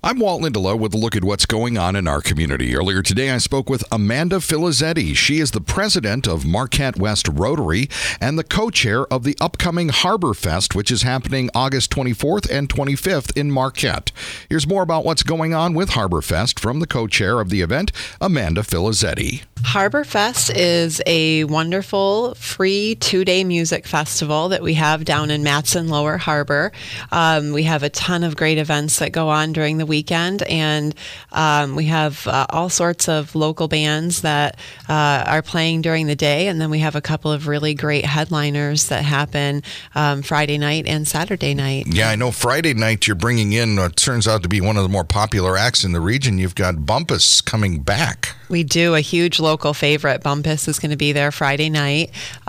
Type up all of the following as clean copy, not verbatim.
I'm Walt Lindelof with a look at what's going on in our community. Earlier today, I spoke with Amanda Filizetti. She is the president of Marquette West Rotary and the co-chair of the upcoming Harbor Fest, which is happening August 24th and 25th in Marquette. Here's more about what's going on with Harbor Fest from the co-chair of the event, Amanda Filizetti. Harbor Fest is a wonderful free 2-day music festival that we have down in Matson Lower Harbor. We have a ton of great events that go on during the weekend, and we have all sorts of local bands that are playing during the day, and then we have a couple of really great headliners that happen Friday night and Saturday night. Yeah, I know Friday night you're bringing in what turns out to be one of the more popular acts in the region. You've got Bumpus coming back. We do. A huge local favorite. Bumpus is going to be there Friday night,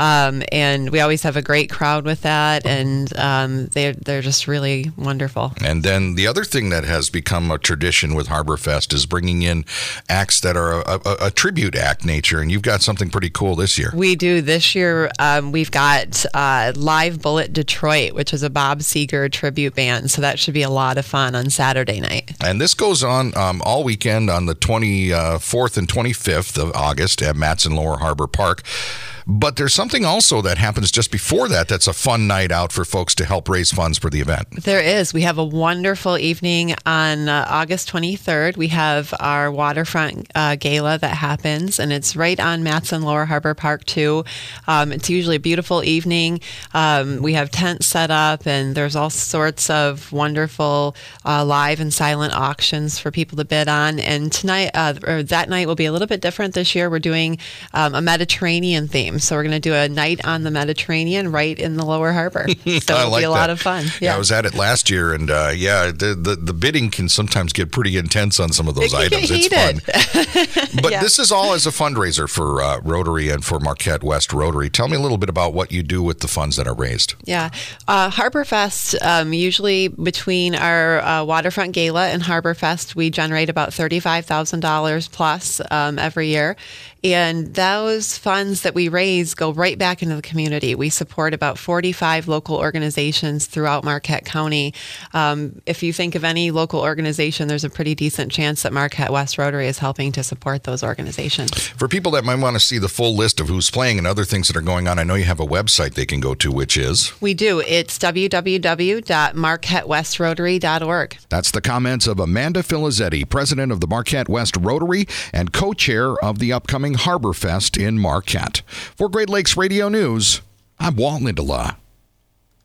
and we always have a great crowd with that, and they're just really wonderful. And then the other thing that has become a tradition with Harbor Fest is bringing in acts that are a tribute act nature, and you've got something pretty cool this year. We do. This year, we've got Live Bullet Detroit, which is a Bob Seger tribute band, so that should be a lot of fun on Saturday night. And this goes on all weekend on the 24th and 25th of August at Matson Lower Harbor Park. But there's something also that happens just before that that's a fun night out for folks to help raise funds for the event. There is. We have a wonderful evening on August 23rd. We have our waterfront gala that happens, and it's right on Matson Lower Harbor Park, too. It's usually a beautiful evening. We have tents set up, and there's all sorts of wonderful live and silent auctions for people to bid on. And tonight, or that night will be a little bit different this year. We're doing a Mediterranean theme. So we're going to do a night on the Mediterranean right in the Lower Harbor. So it'll be a lot of fun. Yeah, I was at it last year, and the bidding can sometimes get pretty intense on some of those items. It's fun. But this is all as a fundraiser for Rotary and for Marquette West Rotary. Tell me a little bit about what you do with the funds that are raised. Yeah. Harbor Fest, usually between our Waterfront Gala and Harbor Fest, we generate about $35,000 plus every year. And those funds that we raise go right back into the community. We support about 45 local organizations throughout Marquette County. If you think of any local organization, there's a pretty decent chance that Marquette West Rotary is helping to support those organizations. For people that might want to see the full list of who's playing and other things that are going on, I know you have a website they can go to, which is? We do. It's www.marquettewestrotary.org. That's the comments of Amanda Filizetti, president of the Marquette West Rotary and co-chair of the upcoming Harbor Fest in Marquette. For Great Lakes Radio News, I'm Walt Lindelof.